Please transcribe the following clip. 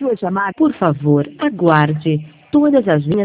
Sua chamada. Por favor, aguarde. Todas as linhas